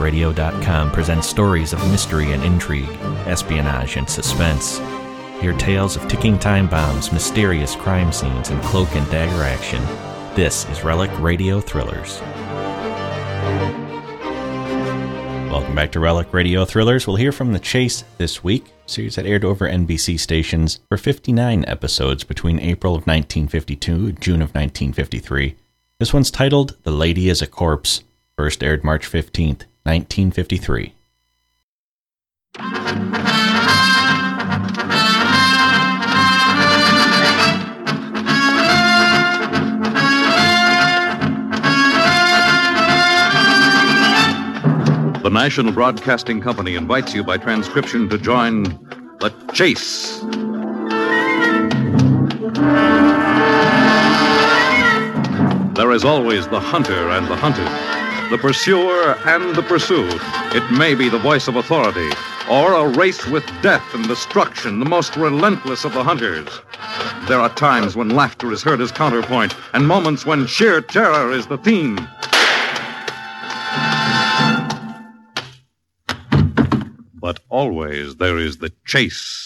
RelicRadio.com presents stories of mystery and intrigue, espionage and suspense. Hear tales of ticking time bombs, mysterious crime scenes, and cloak and dagger action. This is Relic Radio Thrillers. Welcome back to Relic Radio Thrillers. We'll hear from The Chase this week, a series that aired over NBC stations for 59 episodes between April of 1952 and June of 1953. This one's titled The Lady is a Corpse. First aired March 15th, 1953. The National Broadcasting Company invites you by transcription to join The Chase. There is always the hunter and the hunted, the pursuer and the pursued. It may be the voice of authority, or a race with death and destruction, the most relentless of the hunters. There are times when laughter is heard as counterpoint, and moments when sheer terror is the theme. But always there is the chase.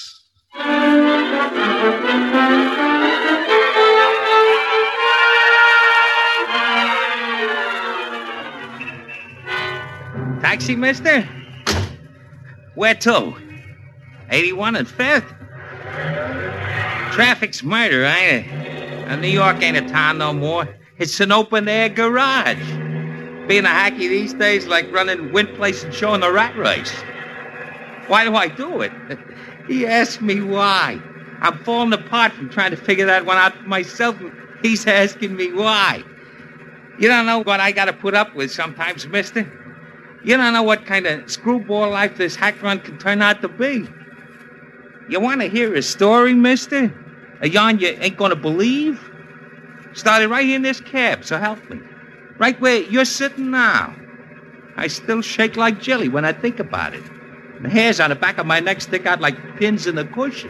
Taxi, mister? Where to? 81 and 5th? Traffic's murder, ain't it? New York ain't a town no more. It's an open-air garage. Being a hacky these days like running Wind Place and showing the rat race. Why do I do it? He asked me why. I'm falling apart from trying to figure that one out for myself, and he's asking me why. You don't know what I gotta put up with sometimes, mister. You don't know what kind of screwball life this hack run can turn out to be. You want to hear a story, mister? A yarn you ain't gonna believe? Started right here in this cab, so help me. Right where you're sitting now. I still shake like jelly when I think about it. The hairs on the back of my neck stick out like pins in the cushion.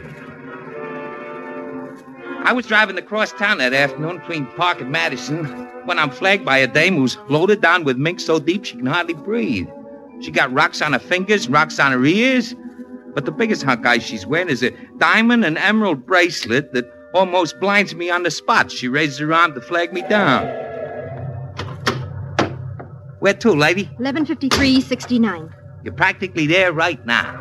I was driving across town that afternoon between Park and Madison when I'm flagged by a dame who's loaded down with mink so deep she can hardly breathe. She got rocks on her fingers, rocks on her ears, but the biggest hunk eye she's wearing is a diamond and emerald bracelet that almost blinds me on the spot. She raises her arm to flag me down. Where to, lady? 1153-69. You're practically there right now.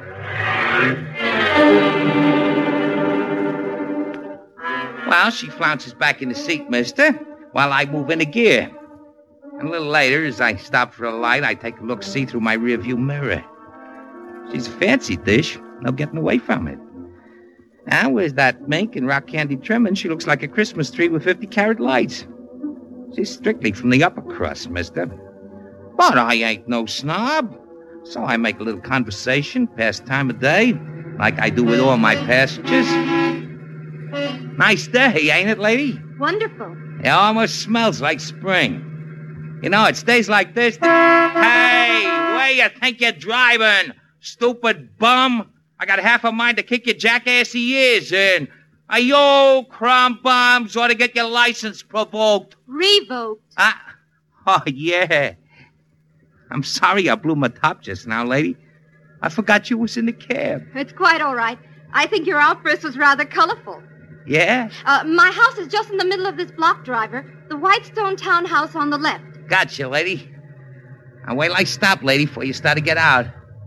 Well, she flounces back in the seat, mister, while I move into gear. And a little later, as I stop for a light, I take a look-see through my rearview mirror. She's a fancy dish. No getting away from it. Now, with that mink and rock candy trimming, she looks like a Christmas tree with 50-carat lights. She's strictly from the upper crust, mister. But I ain't no snob. So I make a little conversation, past time of day, like I do with all my passengers. Nice day, ain't it, lady? Wonderful. It almost smells like spring. You know, it's days like this Hey, where you think you're driving, stupid bum? I got half a mind to kick your jackassy ears in. Ayo, crumb bombs ought to get your license provoked. Revoked. Oh, yeah. I'm sorry I blew my top just now, lady. I forgot you was in the cab. It's quite all right. I think your outburst was rather colorful. Yeah? My house is just in the middle of this block, driver. The Whitestone townhouse on the left. Gotcha, lady. Now wait till I stop, lady, before you start to get out.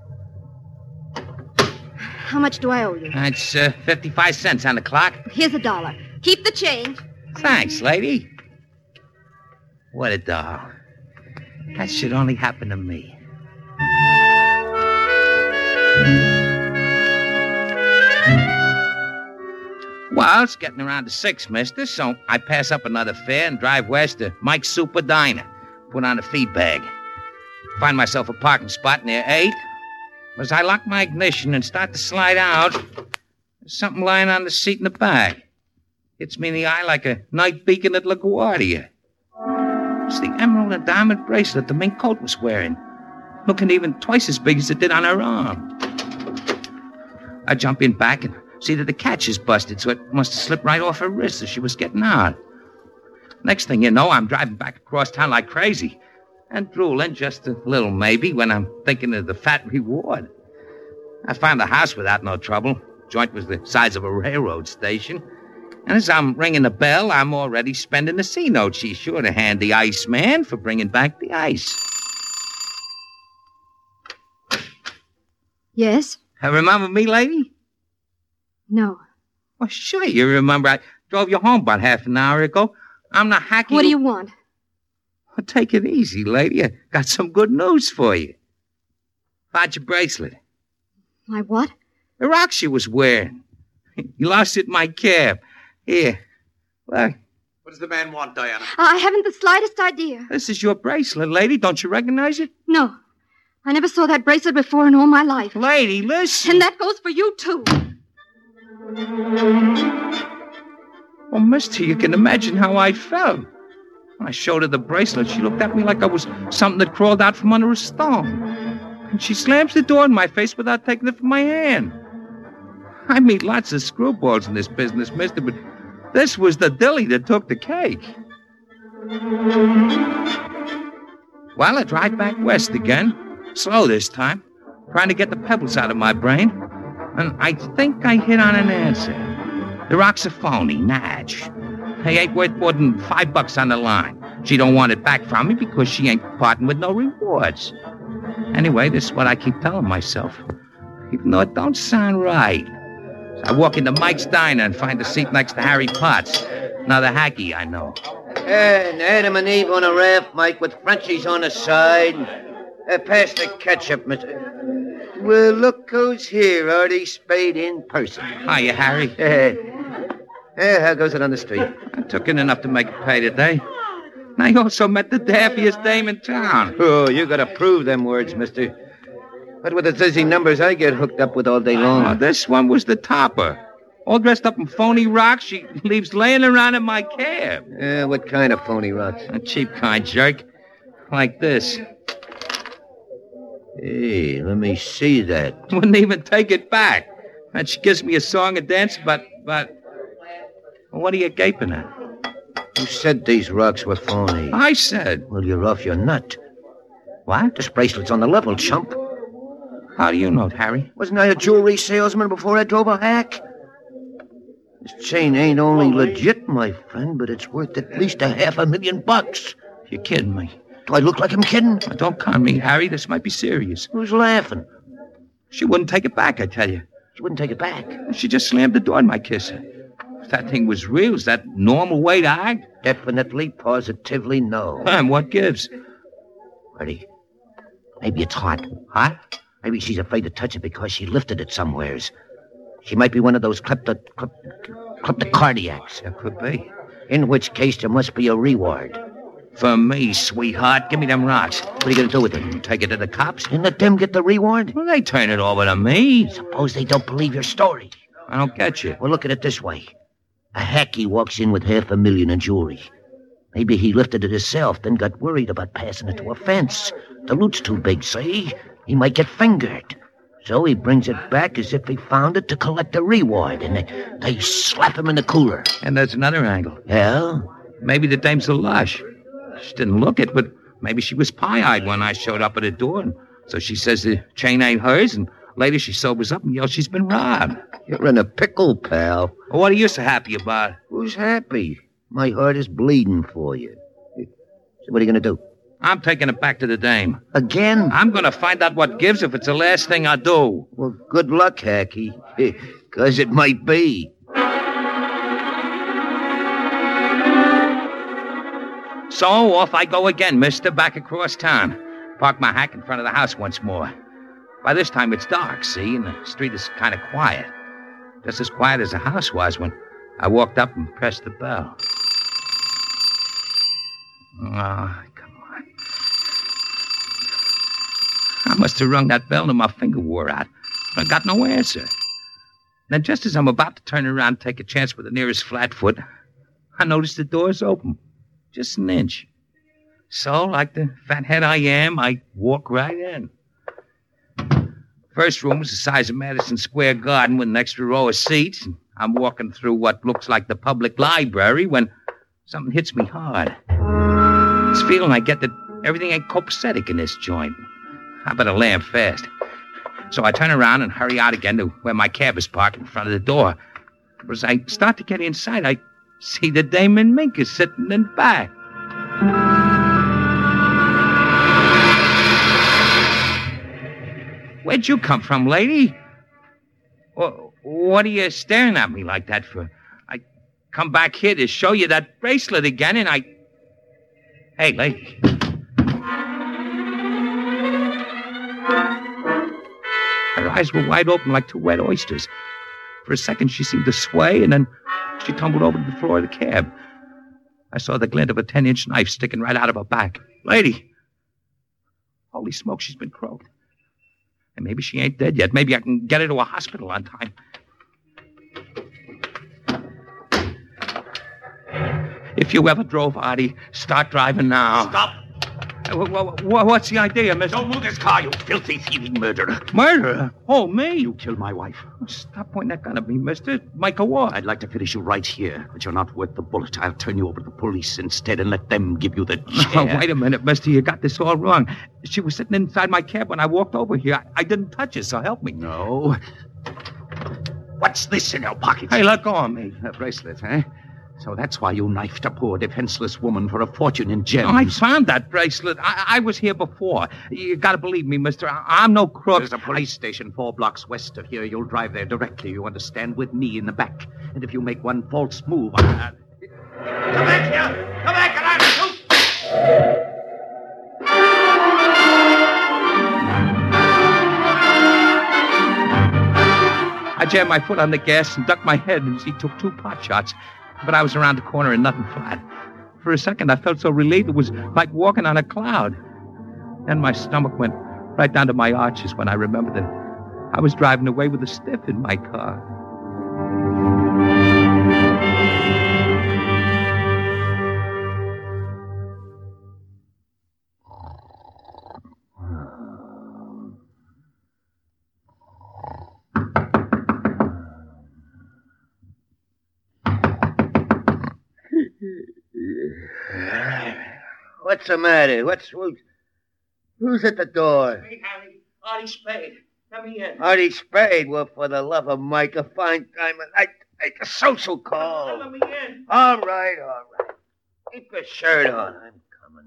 How much do I owe you? It's 55 cents on the clock. Here's $1. Keep the change. Thanks, lady. What a doll. That should only happen to me. Well, it's getting around to 6, mister, so I pass up another fare and drive west to Mike's Super Diner. Put on a feed bag. Find myself a parking spot near 8. As I lock my ignition and start to slide out, there's something lying on the seat in the back. Hits me in the eye like a night beacon at LaGuardia. It's the emerald and diamond bracelet the mink coat was wearing, looking even twice as big as it did on her arm. I jump in back and see that the catch is busted, so it must have slipped right off her wrist as she was getting out. Next thing you know, I'm driving back across town like crazy. And drooling just a little, maybe, when I'm thinking of the fat reward. I found the house without no trouble. Joint was the size of a railroad station. And as I'm ringing the bell, I'm already spending the C-note she's sure to hand the Iceman for bringing back the ice. Yes? Remember me, lady? No. Well, sure you remember. I drove you home about half an hour ago. I'm the hacky... What do you want? Well, take it easy, lady. I got some good news for you. Found your bracelet. My what? The rock she was wearing. You lost it in my cab. Here. Look. What does the man want, Diana? I haven't the slightest idea. This is your bracelet, lady. Don't you recognize it? No. I never saw that bracelet before in all my life. Lady, listen. And that goes for you, too. Well, mister, you can imagine how I felt. When I showed her the bracelet, she looked at me like I was something that crawled out from under a stone. And she slams the door in my face without taking it from my hand. I meet lots of screwballs in this business, mister, but this was the dilly that took the cake. Well, I drive back west again. Slow this time. Trying to get the pebbles out of my brain. And I think I hit on an answer. The rock's a phony, Natch. He ain't worth more than $5 on the line. She don't want it back from me because she ain't parting with no rewards. Anyway, this is what I keep telling myself. Even though it don't sound right. So I walk into Mike's Diner and find a seat next to Harry Potts. Another hacky I know. And Adam and Eve on a raft, Mike, with Frenchies on the side. Pass the ketchup, mister. Well, look who's here, Artie Spade in person. Hiya, Harry. How goes it on the street? I took in enough to make it pay today. And I also met the dappiest dame in town. Oh, you gotta prove them words, mister. What with the dizzy numbers I get hooked up with all day long? Oh, this one was the topper. All dressed up in phony rocks she leaves laying around in my cab. What kind of phony rocks? A cheap kind, jerk. Like this. Hey, let me see that. Wouldn't even take it back. And she gives me a song and dance, but... What are you gaping at? You said these rocks were phony. I said. Well, you're off your nut. What? This bracelet's on the level, chump. How do you know, Harry? Wasn't I a jewelry salesman before I drove a hack? This chain ain't only legit, my friend, but it's worth at least $500,000. You're kidding me. Do I look like I'm kidding? Now, don't con me, Harry. This might be serious. Who's laughing? She wouldn't take it back, I tell you. She wouldn't take it back? She just slammed the door in my kisser. If that thing was real, is that normal way to act? Definitely, positively no. And what gives? Ready? Maybe it's hot. Hot? Maybe she's afraid to touch it because she lifted it somewheres. She might be one of those kleptocardiacs. That could be. In which case, there must be a reward. For me, sweetheart, give me them rocks. What are you going to do with it? Take it to the cops? And let them get the reward? Well, they turn it over to me. Suppose they don't believe your story. I don't get you. Well, look at it this way. A hacky walks in with $500,000 in jewelry. Maybe he lifted it himself, then got worried about passing it to a fence. The loot's too big, see? He might get fingered. So he brings it back as if he found it to collect a reward, and they slap him in the cooler. And there's another angle. Yeah? Maybe the dame's a lush. She didn't look it, but maybe she was pie-eyed when I showed up at her door. And so she says the chain ain't hers, and later she sobers up and yells she's been robbed. You're in a pickle, pal. Well, what are you so happy about? Who's happy? My heart is bleeding for you. So what are you going to do? I'm taking it back to the dame. Again? I'm going to find out what gives if it's the last thing I do. Well, good luck, Hacky. Because it might be. So off I go again, mister, back across town. Park my hack in front of the house once more. By this time it's dark, see, and the street is kind of quiet. Just as quiet as the house was when I walked up and pressed the bell. Oh, come on. I must have rung that bell till my finger wore out. But I got no answer. Then just as I'm about to turn around and take a chance with the nearest flatfoot, I noticed the door's open. Just an inch. So, like the fathead I am, I walk right in. First room was the size of Madison Square Garden with an extra row of seats. I'm walking through what looks like the public library when something hits me hard. This feeling I get that Everything ain't copacetic in this joint. I better land fast. So I turn around and hurry out again to where my cab is parked in front of the door. But as I start to get inside, I see the Dame and Mink is sitting in back. Where'd you come from, lady? What are you staring at me like that for? I come back here to show you that bracelet again, and I... Hey, lady. Her eyes were wide open like two wet oysters. For a second, she seemed to sway, and then she tumbled over to the floor of the cab. I saw the glint of a 10-inch knife sticking right out of her back. Lady! Holy smoke, she's been croaked. And maybe she ain't dead yet. Maybe I can get her to a hospital on time. If you ever drove, Artie, start driving now. Stop! What's the idea, mister? Don't move this car, you filthy, thieving murderer. Murderer? Oh, me? You killed my wife. Stop pointing that gun at me, mister. Michael Ward. I'd like to finish you right here, but you're not worth the bullet. I'll turn you over to the police instead and let them give you the chair. Wait a minute, mister. You got this all wrong. She was sitting inside my cab when I walked over here. I didn't touch her, so help me. No. What's this in your pocket? Hey, let go of me. A bracelet, eh? So that's why you knifed a poor, defenseless woman for a fortune in gems. I found that bracelet. I was here before. You gotta believe me, mister. I'm no crook. There's a police station 4 blocks west of here. You'll drive there directly, you understand, with me in the back. And if you make one false move, Come back here! Come back and I'll shoot! I jammed my foot on the gas and ducked my head as he took 2 pot shots. But I was around the corner and nothing flat. For a second, I felt so relieved it was like walking on a cloud. Then my stomach went right down to my arches when I remembered that I was driving away with a stiff in my car. What's the matter? Who's at the door? Hey, Harry. Artie Spade. Come in. Artie Spade. Well, for the love of Mike, a fine time of night. Make a social call. Let me in. All right. Keep your shirt on. I'm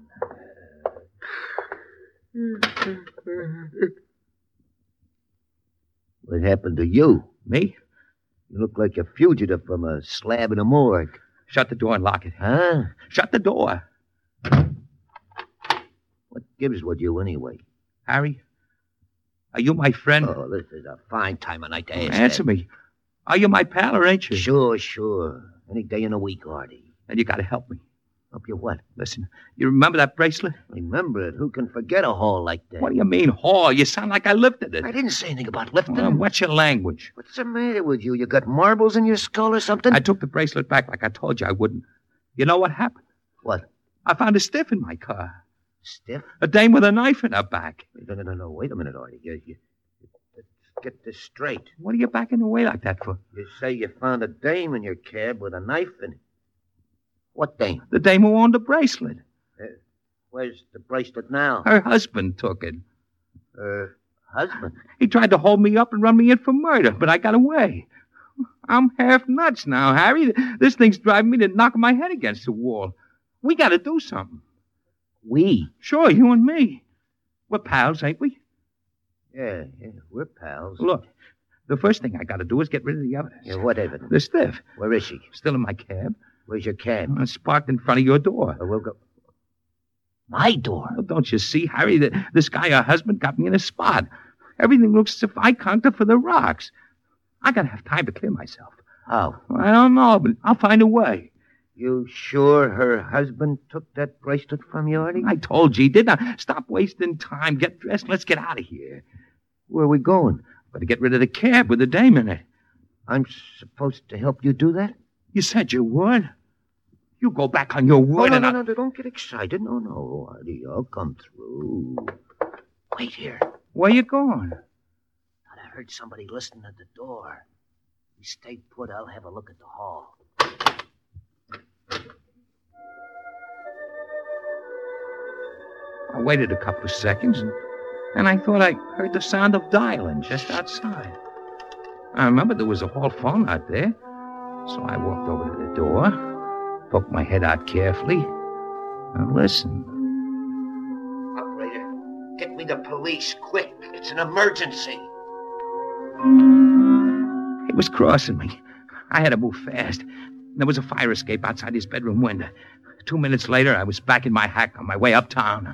coming. What happened to you? Me? You look like a fugitive from a slab in a morgue. Shut the door and lock it. Huh? Shut the door. What gives with you anyway? Harry, are you my friend? Oh, this is a fine time of night to ask Answer me. Are you my pal or ain't you? Sure. Any day in the week, Artie. Then you gotta help me. Help you what? Listen, you remember that bracelet? Remember it. Who can forget a haul like that? What do you mean, haul? You sound like I lifted it. I didn't say anything about lifting. What's your language? What's the matter with you? You got marbles in your skull or something? I took the bracelet back like I told you I wouldn't. You know what happened? What? I found a stiff in my car. Stiff? A dame with a knife in her back. No. Wait a minute, Artie. Let's get this straight. What are you backing away like that for? You say you found a dame in your cab with a knife in it. What dame? The dame who owned the bracelet. Where's the bracelet now? Her husband took it. Her husband? He tried to hold me up and run me in for murder, but I got away. I'm half nuts now, Harry. This thing's driving me to knock my head against the wall. We gotta do something. We? Sure, you and me. We're pals, ain't we? Yeah, we're pals. Look, the first thing I gotta do is get rid of the evidence. Yeah, what evidence? The stiff. Where is she? Still in my cab. Where's your cab? It's parked in front of your door. We'll go. My door? Well, don't you see, Harry, that this guy, her husband, got me in a spot. Everything looks as if I conked her for the rocks. I gotta have time to clear myself. How? I don't know, but I'll find a way. You sure her husband took that bracelet from you, Artie? I told you he did. Now, stop wasting time. Get dressed. Let's get out of here. Where are we going? Better get rid of the cab with the dame in it. I'm supposed to help you do that? You said you would. You go back on your word and No, don't get excited. No, Artie, I'll come through. Wait here. Where you going? Thought I heard somebody listening at the door. You stay put, I'll have a look at the hall. I waited a couple of seconds, and I thought I heard the sound of dialing just outside. I remembered there was a hall phone out there, so I walked over to the door, poked my head out carefully, and listened. Operator, get me the police, quick. It's an emergency. He was crossing me. I had to move fast. There was a fire escape outside his bedroom window. 2 minutes later, I was back in my hack on my way uptown.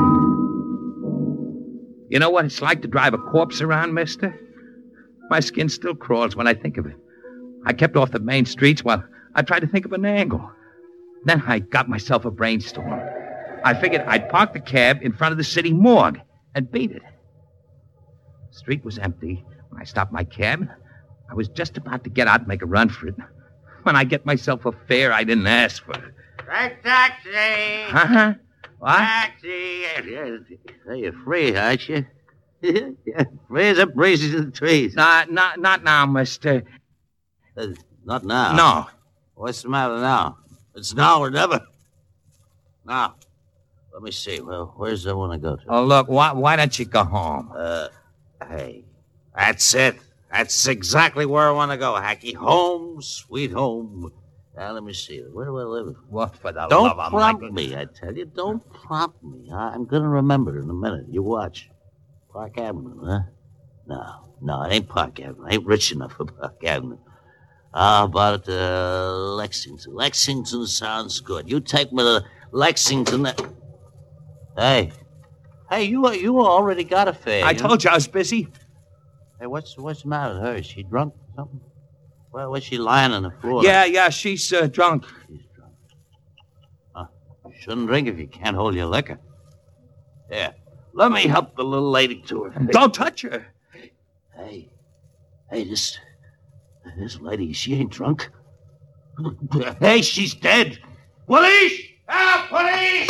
You know what it's like to drive a corpse around, mister? My skin still crawls when I think of it. I kept off the main streets while I tried to think of an angle. Then I got myself a brainstorm. I figured I'd park the cab in front of the city morgue and beat it. The street was empty when I stopped my cab. I was just about to get out and make a run for it when I get myself a fare I didn't ask for. Right, taxi! Huh? What? Taxi! Hey, you're free, aren't you? Yeah, free as the breezes in the trees. Not now, mister. Not now. No. What's the matter now? It's now or never. Now, let me see. Well, where's I want to go to? Oh, look, why don't you go home? Hey, that's it. That's exactly where I want to go, Hacky. Home, sweet home. Now, let me see. Where do I live? What for the Don't love of prompt Michael? me, I tell you. Don't prompt me. I'm going to remember in a minute. You watch. Park Avenue, huh? No, it ain't Park Avenue. I ain't rich enough for Park Avenue. How about Lexington? Lexington sounds good. You take me to Lexington. Hey, you already got a fare. I told you I was busy. Hey, what's the matter with her? Is she drunk or something? Well, was she lying on the floor? Yeah, she's drunk. She's drunk. You shouldn't drink if you can't hold your liquor. Yeah. Let me help the little lady to her. Don't touch her. Hey, this lady, she ain't drunk. Hey, she's dead. Police! Help, police!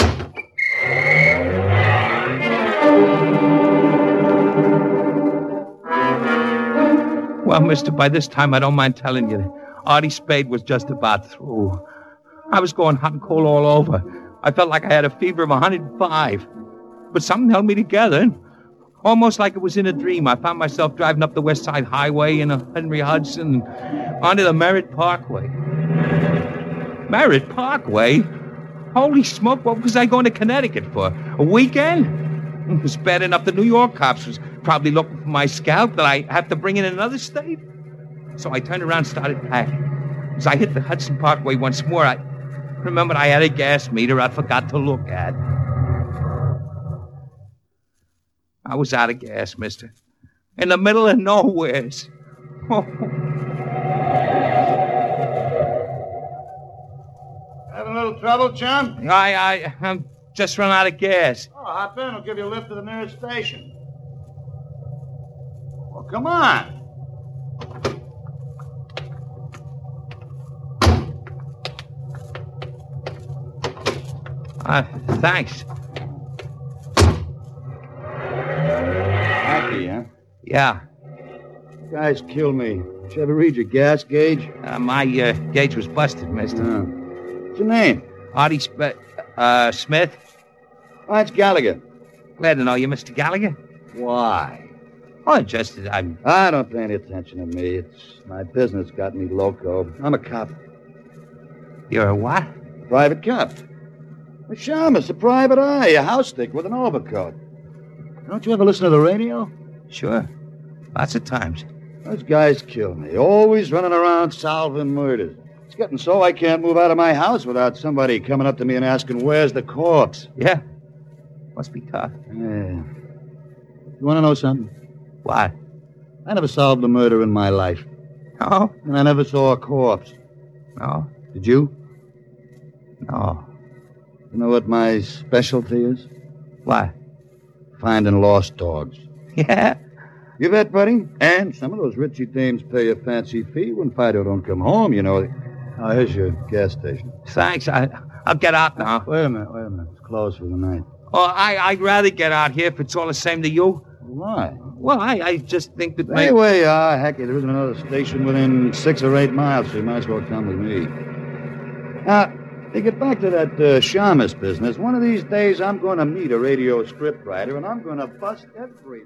Well, mister, by this time, I don't mind telling you, Artie Spade was just about through. I was going hot and cold all over. I felt like I had a fever of 105. But something held me together. And almost like it was in a dream, I found myself driving up the West Side Highway in a Henry Hudson onto the Merritt Parkway. Merritt Parkway? Holy smoke, what was I going to Connecticut for? A weekend? It was bad enough the New York cops was probably looking for my scalp that I have to bring in another state. So I turned around and started packing. As I hit the Hudson Parkway once more, I remembered I had a gas meter I forgot to look at. I was out of gas, mister. In the middle of nowheres. Oh. Having a little trouble, chum? I'm just run out of gas. Oh, hop in. I'll give you a lift to the nearest station. Well, come on. Thanks. Hacky, huh? Yeah. Guys killed me. Did you ever read your gas gauge? My gauge was busted, mister. What's your name? Artie Smith. Oh, it's Gallagher. Glad to know you, Mr. Gallagher. Why? Oh, just that I don't pay any attention to me. It's my business got me loco. I'm a cop. You're a what? Private cop. A shamus, a private eye, a house stick with an overcoat. Don't you ever listen to the radio? Sure. Lots of times. Those guys kill me. Always running around solving murders. It's getting so I can't move out of my house without somebody coming up to me and asking, where's the corpse? Yeah. Must be tough. Yeah. You want to know something? What? I never solved a murder in my life. No? And I never saw a corpse. No? Did you? No. You know what my specialty is? What? Finding lost dogs. Yeah? You bet, buddy. And some of those Richie dames pay a fancy fee when Fido don't come home, you know. Oh, here's your gas station. Thanks. I'll get out now. Wait a minute. It's closed for the night. Oh, I'd rather get out here if it's all the same to you. Why? Well, I just think that Hey, where you are, Hacky, there isn't another station within 6 or 8 miles, so you might as well come with me. Now, Hey, get back to that shamus business. One of these days, I'm going to meet a radio scriptwriter, and I'm going to bust every...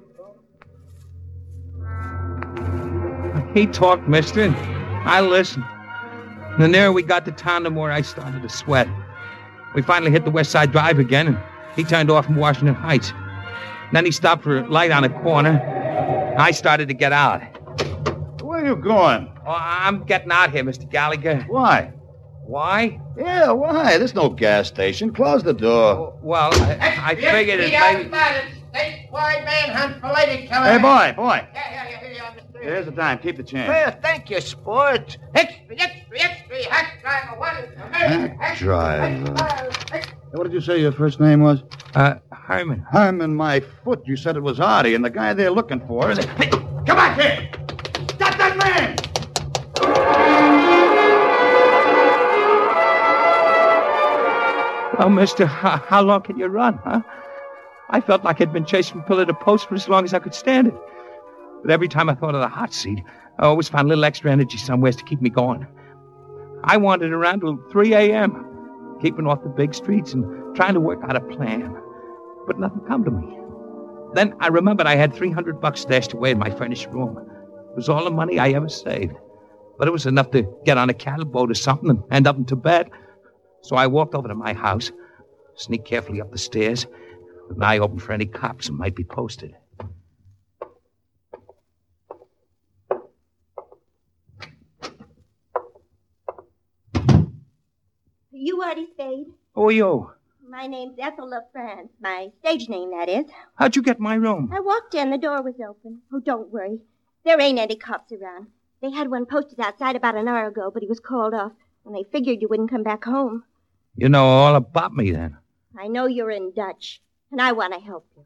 He talked, mister. I listened. The nearer we got to town, the more I started to sweat. We finally hit the West Side Drive again, and he turned off from Washington Heights. Then he stopped for a light on a corner. I started to get out. Where are you going? Oh, I'm getting out here, Mr. Gallagher. Why? Why? Yeah, why? There's no gas station. Close the door. Oh, well, I figured it maybe... Statewide manhunt for lady killer. Hey, boy. Yeah, Here's the time. Keep the change. Well, thank you, sport. Extra. Hack driver, what is the Hack driver. What did you say your first name was? Herman. Herman, my foot. You said it was Artie, and the guy they're looking for is... Hey, come back here! Stop that man! Oh, mister, how long can you run, huh? I felt like I'd been chased from pillar to post for as long as I could stand it. But every time I thought of the hot seat, I always found a little extra energy somewhere to keep me going. I wandered around till 3 a.m., keeping off the big streets and trying to work out a plan. But nothing come to me. Then I remembered I had $300 stashed away in my furnished room. It was all the money I ever saved. But it was enough to get on a cattle boat or something and end up in Tibet. So I walked over to my house, sneaked carefully up the stairs, with an eye open for any cops that might be posted. You Artie Spade? Who are you? My name's Ethel LaFrance. My stage name, that is. How'd you get my room? I walked in. The door was open. Oh, don't worry. There ain't any cops around. They had one posted outside about an hour ago, but he was called off, and they figured you wouldn't come back home. You know all about me, then. I know you're in Dutch, and I want to help you.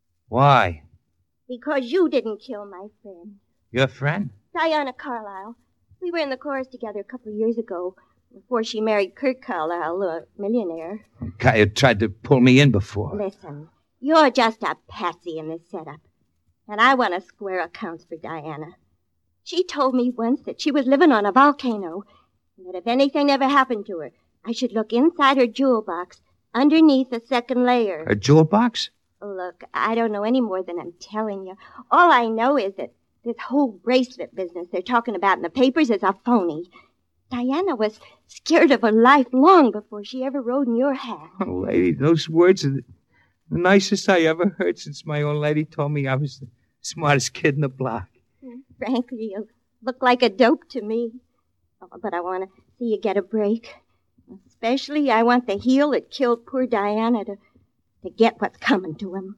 Why? Because you didn't kill my friend. Your friend? Diana Carlisle. We were in the chorus together a couple of years ago, before she married Kurt Carlisle, a millionaire. Guy who tried to pull me in before. Listen, you're just a patsy in this setup, and I want to square accounts for Diana. She told me once that she was living on a volcano, and that if anything ever happened to her, I should look inside her jewel box, underneath the second layer. Her jewel box? Look, I don't know any more than I'm telling you. All I know is that this whole bracelet business they're talking about in the papers is a phony. Diana was scared of her life long before she ever rode in your hat. Oh, lady, those words are the nicest I ever heard since my old lady told me I was the smartest kid in the block. Frankly, you look like a dope to me. Oh, but I want to see you get a break. Especially, I want the heel that killed poor Diana to get what's coming to him.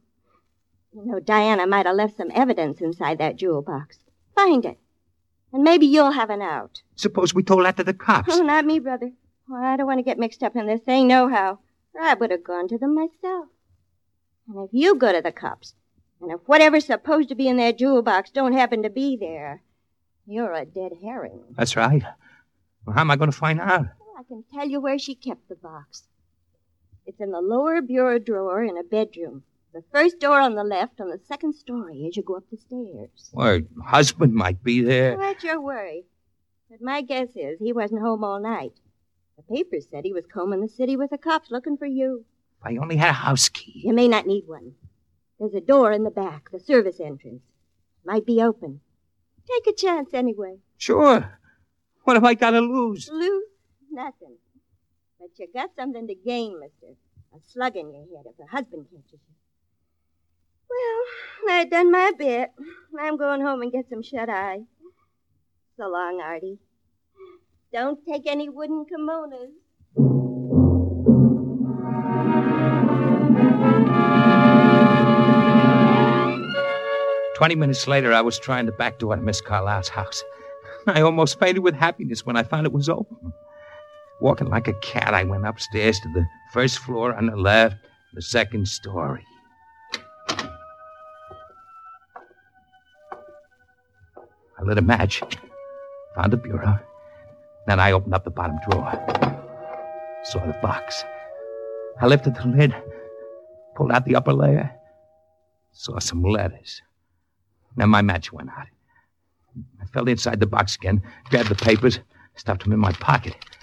You know, Diana might have left some evidence inside that jewel box. Find it. And maybe you'll have an out. Suppose we told that to the cops. Oh, not me, brother. Well, I don't want to get mixed up in this thing nohow. Or I would have gone to them myself. And if you go to the cops, and if whatever's supposed to be in that jewel box don't happen to be there, you're a dead herring. That's right. Well, how am I going to find out? Well, I can tell you where she kept the box. It's in the lower bureau drawer in a bedroom. The first door on the left on the second story as you go up the stairs. Well, her husband might be there. Well, that's your worry. But my guess is he wasn't home all night. The papers said he was combing the city with the cops looking for you. If I only had a house key. You may not need one. There's a door in the back, the service entrance. Might be open. Take a chance anyway. Sure. What have I got to lose? Lose? Nothing. But you got something to gain, mister. A slug in your head if the husband catches you. Well, I've done my bit. I'm going home and get some shut-eye. So long, Artie. Don't take any wooden kimonos. 20 minutes later, I was trying the back door to Miss Carlisle's house. I almost fainted with happiness when I found it was open. Walking like a cat, I went upstairs to the first floor on the left, the second story. I lit a match, found the bureau. Then I opened up the bottom drawer. Saw the box. I lifted the lid, pulled out the upper layer, saw some letters. Then my match went out. I felt inside the box again, grabbed the papers, stuffed them in my pocket.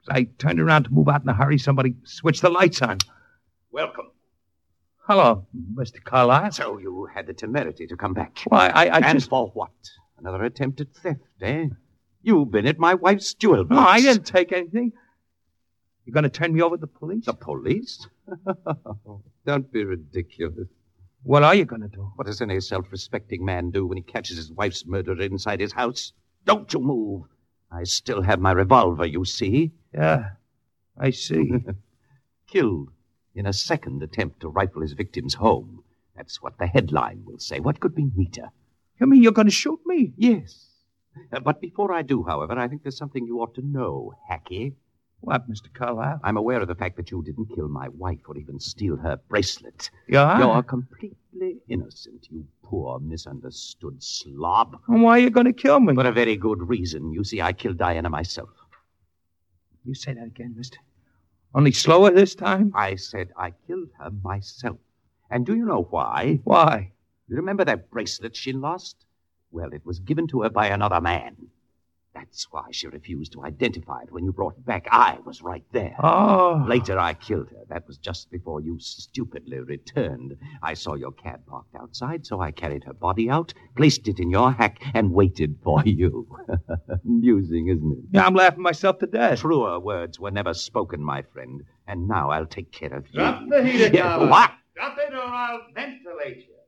As I turned around to move out in a hurry, somebody switched the lights on. Welcome. Hello, Mr. Carlyle. So you had the temerity to come back. Why, I and just... for what? Another attempt at theft, eh? You've been at my wife's jewel box. No, I didn't take anything. You're going to turn me over to the police? The police? Don't be ridiculous. What are you going to do? What does any self-respecting man do when he catches his wife's murderer inside his house? Don't you move. I still have my revolver, you see. Yeah, I see. Killed in a second attempt to rifle his victim's home. That's what the headline will say. What could be neater? You mean you're going to shoot me? Yes. But before I do, however, I think there's something you ought to know, Hacky. What, Mr. Carlyle? I'm aware of the fact that you didn't kill my wife or even steal her bracelet. Yeah? You're completely innocent, you poor misunderstood slob. And why are you going to kill me? For a very good reason. You see, I killed Diana myself. You say that again, mister. Only slower this time? I said I killed her myself. And do you know why? Why? You remember that bracelet she lost? Well, it was given to her by another man. That's why she refused to identify it when you brought it back. I was right there. Oh. Later, I killed her. That was just before you stupidly returned. I saw your cab parked outside, so I carried her body out, placed it in your hack, and waited for you. Amusing, isn't it? Yeah, I'm laughing myself to death. Truer words were never spoken, my friend. And now I'll take care of you. Drop the heater, Carver. What? Drop it or I'll ventilate you.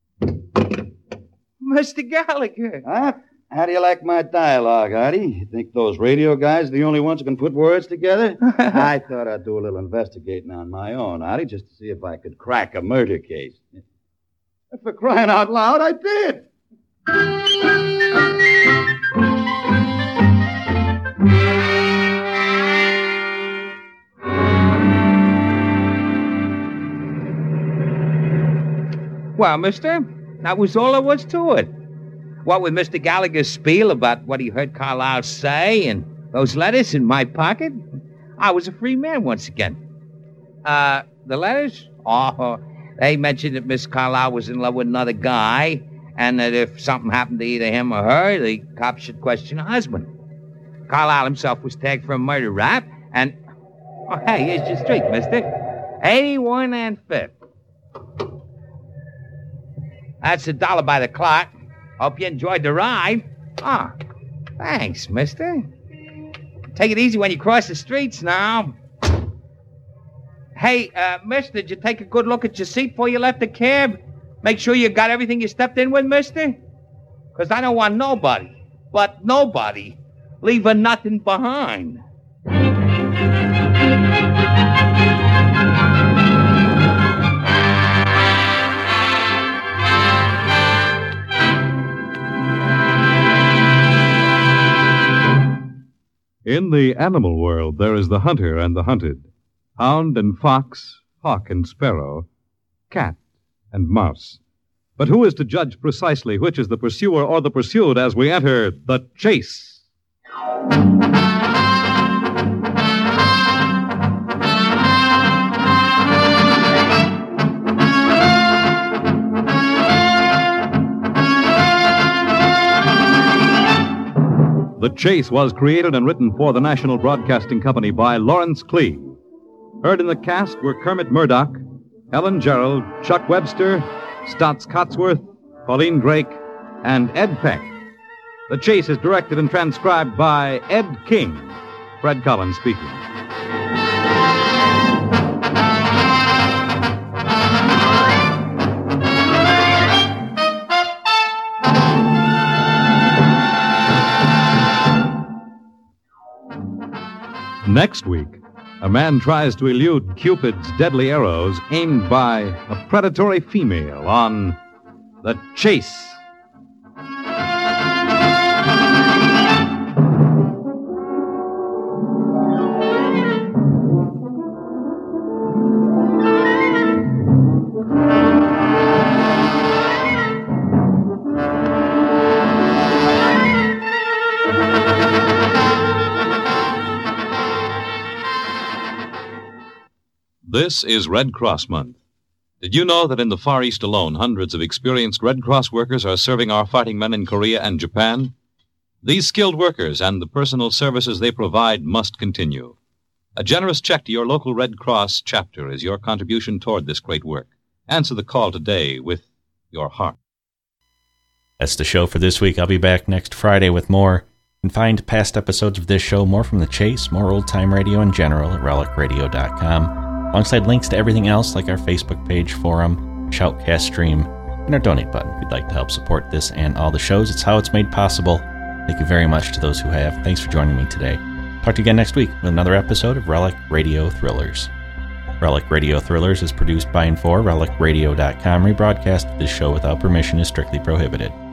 Mr. Gallagher. Huh? How do you like my dialogue, Artie? You think those radio guys are the only ones who can put words together? I thought I'd do a little investigating on my own, Artie, just to see if I could crack a murder case. For crying out loud, I did. Well, mister, that was all there was to it. What with Mr. Gallagher's spiel about what he heard Carlyle say and those letters in my pocket, I was a free man once again. The letters? Oh, they mentioned that Miss Carlyle was in love with another guy and that if something happened to either him or her, the cops should question her husband. Carlyle himself was tagged for a murder rap and... Oh, hey, here's your street, mister. 81 and 5th. That's $1 by the clock. Hope you enjoyed the ride. Ah, thanks, mister. Take it easy when you cross the streets now. Hey, mister, did you take a good look at your seat before you left the cab? Make sure you got everything you stepped in with, mister? Because I don't want nobody, but nobody, leaving nothing behind. In the animal world, there is the hunter and the hunted, hound and fox, hawk and sparrow, cat and mouse. But who is to judge precisely which is the pursuer or the pursued as we enter the chase? The Chase was created and written for the National Broadcasting Company by Lawrence Klee. Heard in the cast were Kermit Murdoch, Helen Gerald, Chuck Webster, Stotts Cotsworth, Pauline Drake, and Ed Peck. The Chase is directed and transcribed by Ed King. Fred Collins speaking. Next week, a man tries to elude Cupid's deadly arrows aimed by a predatory female on The Chase. This is Red Cross Month. Did you know that in the Far East alone, hundreds of experienced Red Cross workers are serving our fighting men in Korea and Japan? These skilled workers and the personal services they provide must continue. A generous check to your local Red Cross chapter is your contribution toward this great work. Answer the call today with your heart. That's the show for this week. I'll be back next Friday with more. You can find past episodes of this show, more from The Chase, more old-time radio in general at relicradio.com, alongside links to everything else like our Facebook page, forum, Shoutcast stream, and our donate button if you'd like to help support this and all the shows. It's how it's made possible. Thank you very much to those who have. Thanks for joining me today. Talk to you again next week with another episode of Relic Radio Thrillers. Relic Radio Thrillers is produced by and for relicradio.com. Rebroadcast of this show without permission is strictly prohibited.